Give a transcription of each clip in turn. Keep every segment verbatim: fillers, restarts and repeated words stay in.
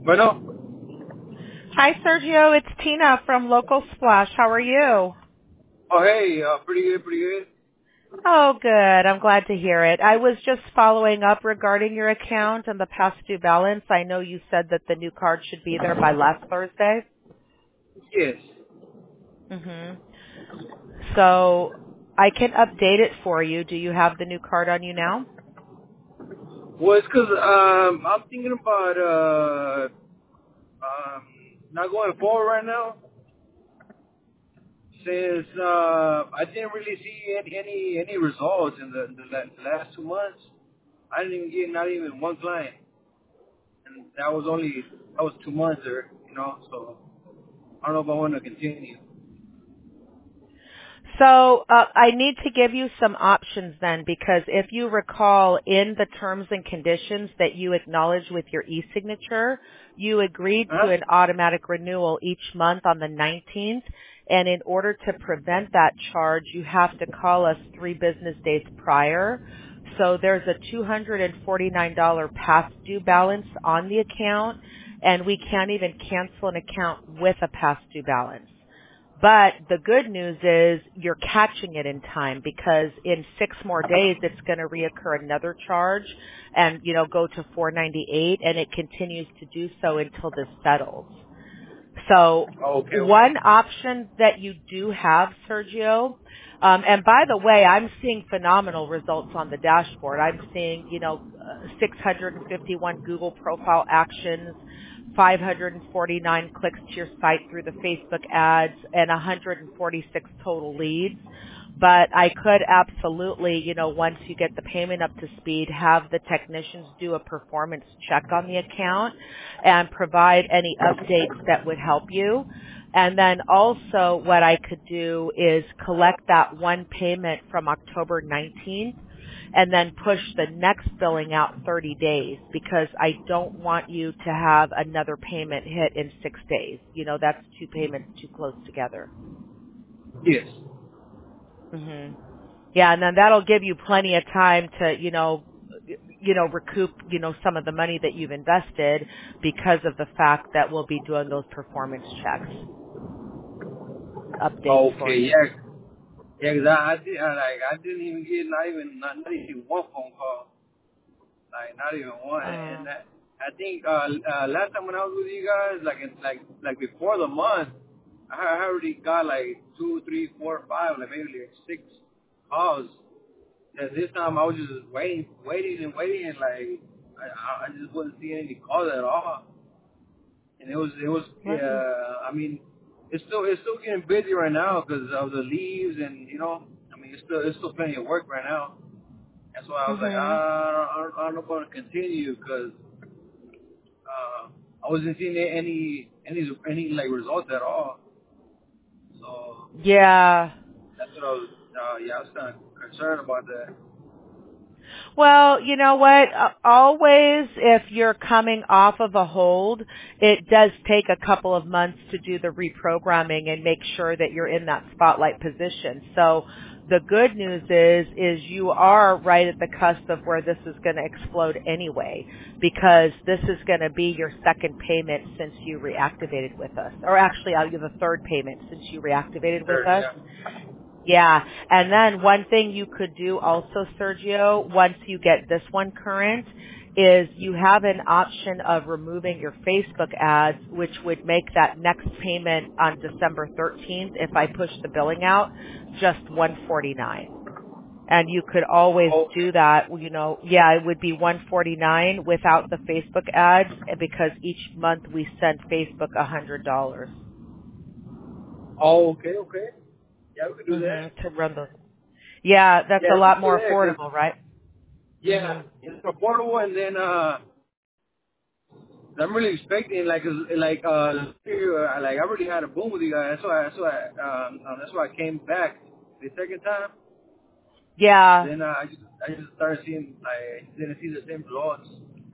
Bueno. Hi, Sergio. It's Tina from Local Splash. How are you? Oh, hey. Uh, pretty good, pretty good. Oh, good. I'm glad to hear it. I was just following up regarding your account and the past due balance. I know you said that the new card should be there by last Thursday. Yes. Mm-hmm. So I can update it for you. Do you have the new card on you now? Well, it's 'cause um, I'm thinking about uh, um, not going forward right now since uh, I didn't really see any any, any results in the, the la- last two months. I didn't even get not even one client, and that was only that was two months there, you know. So I don't know if I want to continue. So uh, I need to give you some options then, because if you recall in the terms and conditions that you acknowledged with your e-signature, you agreed to Huh? an automatic renewal each month on the nineteenth. And in order to prevent that charge, you have to call us three business days prior. So there's a two hundred forty-nine dollars past due balance on the account, and we can't even cancel an account with a past due balance. But the good news is you're catching it in time, because in six more days it's going to reoccur another charge and, you know, go to four ninety-eight, and it continues to do so until this settles. So Oh, okay, okay. one option that you do have, Sergio, um, and by the way, I'm seeing phenomenal results on the dashboard. I'm seeing, you know, uh, six hundred fifty-one Google profile actions, five hundred forty-nine clicks to your site through the Facebook ads, and one hundred forty-six total leads. But I could absolutely, you know, once you get the payment up to speed, have the technicians do a performance check on the account and provide any updates that would help you. And then also what I could do is collect that one payment from October nineteenth and then push the next billing out thirty days, because I don't want you to have another payment hit in six days. You know, that's two payments too close together. Yes. Mhm. Yeah, and then that'll give you plenty of time to, you know, you know, recoup, you know, some of the money that you've invested, because of the fact that we'll be doing those performance checks, updates for Okay, you. yeah. Yeah, 'cause I, I did, I, like, I didn't even get not even, not, not even one phone call. Like, not even one. Uh, And that, I think, uh, uh, last time when I was with you guys, like, in, like, like before the month, I I already got like two, three, four, five, like maybe like six calls. And this time I was just waiting, waiting and waiting, and like, I, I just wasn't seeing any calls at all. And it was, it was, let me, uh, I mean, it's still, it's still getting busy right now because of the leaves, and you know, I mean, it's still, it's still plenty of work right now. That's why I was like, mhm. ah, I, don't, I don't know if I'm gonna continue because uh, I wasn't seeing any, any, any like results at all. So Yeah. that's what I was, uh, yeah, I was kind of concerned about that. Well, you know what? Uh, Always, if you're coming off of a hold, it does take a couple of months to do the reprogramming and make sure that you're in that spotlight position. So the good news is, is you are right at the cusp of where this is going to explode anyway, because this is going to be your second payment since you reactivated with us. Or actually, I'll give a third payment since you reactivated with Sure, us. yeah. Yeah. And then one thing you could do also, Sergio, once you get this one current, is you have an option of removing your Facebook ads, which would make that next payment on December thirteenth, if I push the billing out, just one forty-nine. And you could always Okay. do that, you know, yeah, it would be one forty-nine without the Facebook ads, because each month we send Facebook one hundred dollars. Oh, okay, okay. Yeah, we could do that. Mm-hmm, to run those. Yeah, that's Yeah, a we lot could do more that affordable, because, right? yeah, Mhm. it's affordable, and then uh, I'm really expecting like, like uh, like I already had a boom with you guys. That's why, that's why, um, um, that's why I came back the second time. Yeah. Then uh, I just, I just started seeing, I didn't see the same results.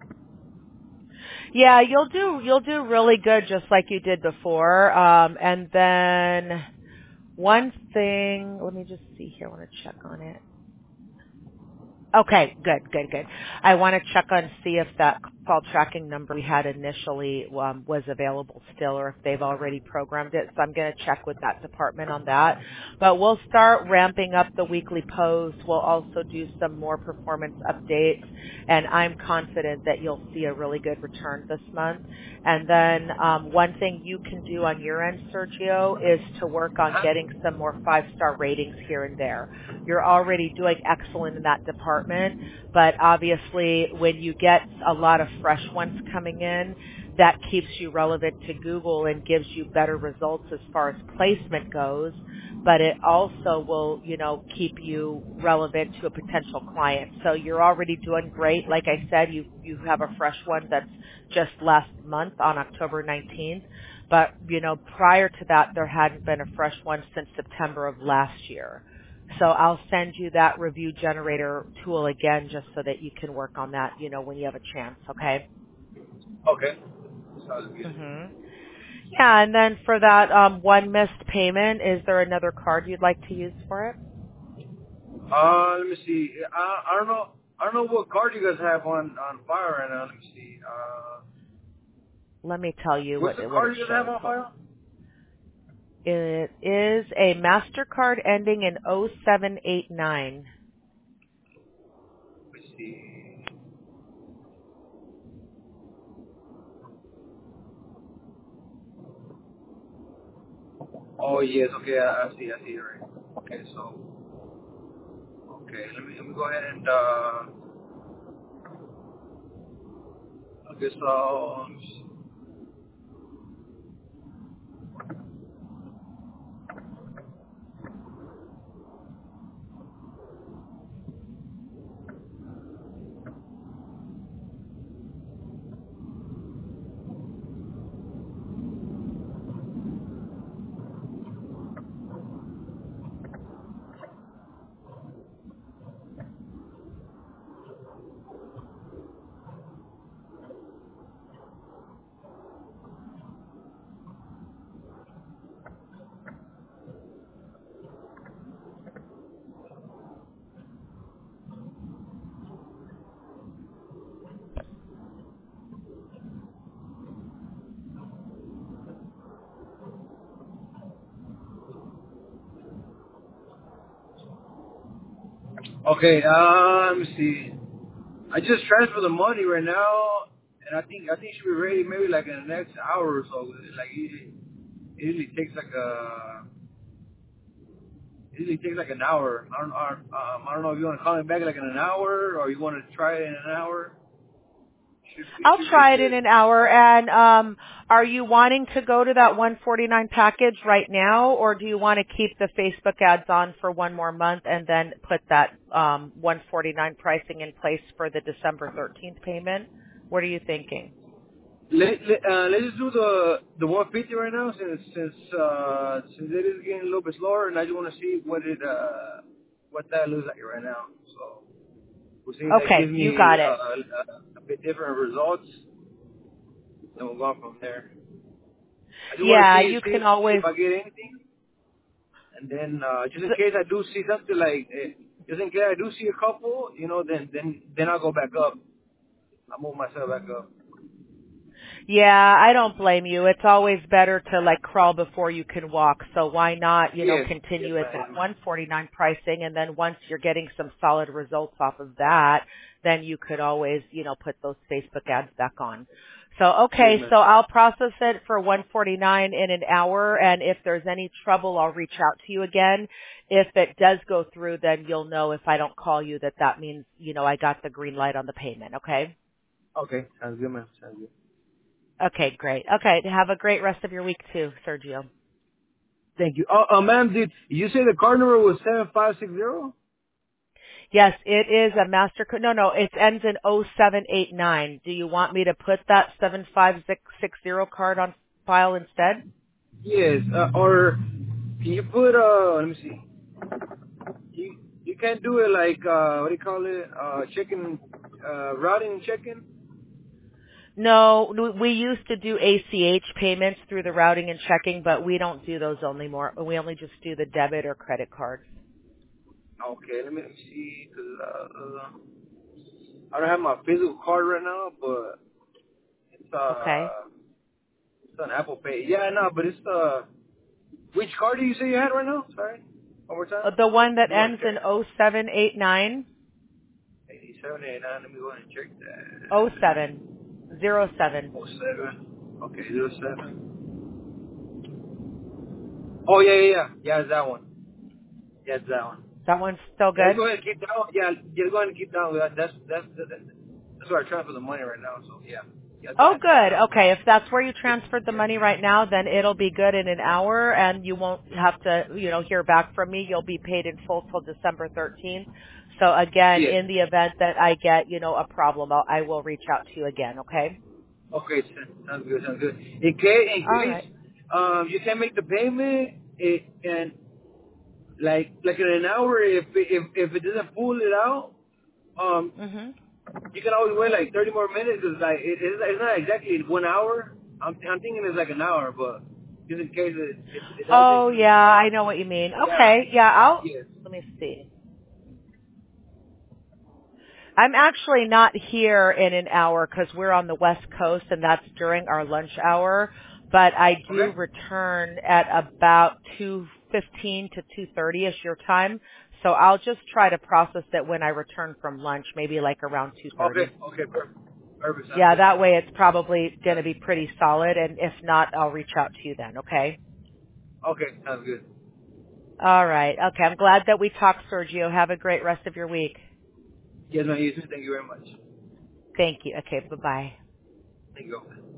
Yeah, you'll do you'll do really good, just like you did before. Um and then one thing, let me just see here, I want to check on it. Okay, good, good, good. I want to check on see if that call tracking number we had initially um, was available still, or if they've already programmed it. So I'm going to check with that department on that. But we'll start ramping up the weekly posts. We'll also do some more performance updates, and I'm confident that you'll see a really good return this month. And then um, one thing you can do on your end, Sergio, is to work on getting some more five-star ratings here and there. You're already doing excellent in that department, but obviously when you get a lot of fresh ones coming in, that keeps you relevant to Google and gives you better results as far as placement goes, but it also will, you know, keep you relevant to a potential client. So you're already doing great. Like I said, you you have a fresh one that's just last month on October nineteenth, but, you know, prior to that, there hadn't been a fresh one since September of last year. So I'll send you that review generator tool again just so that you can work on that, you know, when you have a chance, okay? Okay. Sounds good. Mhm. Yeah, and then for that um one missed payment, is there another card you'd like to use for it? Uh, let me see. I, I don't know. I don't know what card you guys have on on file right now. Let me see. Uh, Let me tell you what's what the it what it card you guys have shows. on file? It is a MasterCard ending in oh seven eight nine. Let me see. Oh yes. Okay, I, I see. I see it right. Okay, so okay. Let me let me go ahead and uh. Okay, so okay. Uh, let me see. I just transferred the money right now, and I think I think it should be ready maybe like in the next hour or so. Like it, it usually takes like a it usually takes like an hour. I don't I, um, I don't know if you want to call me back like in an hour or you want to try it in an hour. Should be I'll should be try it in good. an hour. And um, are you wanting to go to that one forty-nine package right now, or do you want to keep the Facebook ads on for one more month and then put that um, one forty-nine pricing in place for the December thirteenth payment? What are you thinking? Let, let, uh, let's just do the the one fifty right now since since uh, since it is getting a little bit slower, and I just want to see what it uh, what that looks like right now. So we'll see if that Okay, gives you me got uh, it. a, a bit different results, and we'll go on from there. I just want to Yeah, see you see, can see always. if I get anything, and then uh, just in case I do see something like, eh, just in case I do see a couple, you know, then then then I'll go back up. I'll move myself back up. Yeah, I don't blame you. It's always better to like crawl before you can walk. So why not, you know, Yes, yes, continue at that ma'am. one forty-nine pricing, and then once you're getting some solid results off of that, then you could always, you know, put those Facebook ads back on. So Yes, okay, ma'am. so I'll process it for one forty-nine in an hour, and if there's any trouble, I'll reach out to you again. If it does go through, then you'll know if I don't call you that that means, you know, I got the green light on the payment, okay? Okay, sounds good, ma'am. Sounds good. Okay, great. Okay, have a great rest of your week too, Sergio. Thank you. Oh, uh, ma'am, did you say the card number was seven five six zero? Yes, it is a MasterCard. No, no, it ends in oh seven eight nine. Do you want me to put that seven five six six zero card on file instead? Yes. Uh, or can you put uh? Let me see. You you can't do it like uh, what do you call it? Uh, checking, uh, routing checking. No, we we used to do A C H payments through the routing and checking, but we don't do those anymore. We only just do the debit or credit cards. Okay, let me, let me see. Cause uh, uh, I don't have my physical card right now, but uh, Okay. it's an Apple Pay. Yeah, no, but it's uh, which card do you say you had right now? Sorry, one more time. Uh, The one that Let me go and ends in check. oh seven eight nine. eighty-seven, eighty-nine. Let me go and check Oh that. seven. Zero seven. Oh seven. Okay, zero seven. Oh yeah, yeah, yeah. Yeah, it's that one. Yeah, it's that one. That one's still Yeah, good? go ahead and keep that one. Yeah, yeah, go ahead and keep that one. That- That's that's that's, that's where I transfer the money right now. So yeah, yeah, go Oh, ahead and keep good. that one. Okay. If that's where you Yeah, transferred the yeah, money right now, then it'll be good in an hour and you won't have to, you know, hear back from me. You'll be paid in full till December thirteenth. So again, yeah. in the event that I get, you know, a problem, I'll, I will reach out to you again. Okay. Okay, sounds good, sounds good. In case, in All case, right. um, you can make the payment, it, and like, like in an hour, if if if it doesn't pull it out, um, Mhm. you can always wait like thirty more minutes. Cause like it, it's, it's not exactly one hour. I'm I'm thinking it's like an hour, but just in case it it, it Oh doesn't. yeah, Uh, I know what you mean. yeah, Okay. Yeah, I'll, yes. let me see. I'm actually not here in an hour because we're on the West Coast and that's during our lunch hour. But I do Okay. return at about two fifteen to two thirty ish your time. So I'll just try to process it when I return from lunch, maybe like around two Okay. thirty. Okay. Perfect. Perfect. Sounds Yeah, good. that way it's probably going to be pretty solid. And if not, I'll reach out to you then. Okay. Okay. Sounds good. All right. Okay. I'm glad that we talked, Sergio. Have a great rest of your week. Yes, ma'am. You too. Thank you very much. Thank you. Okay. Bye bye. Thank you.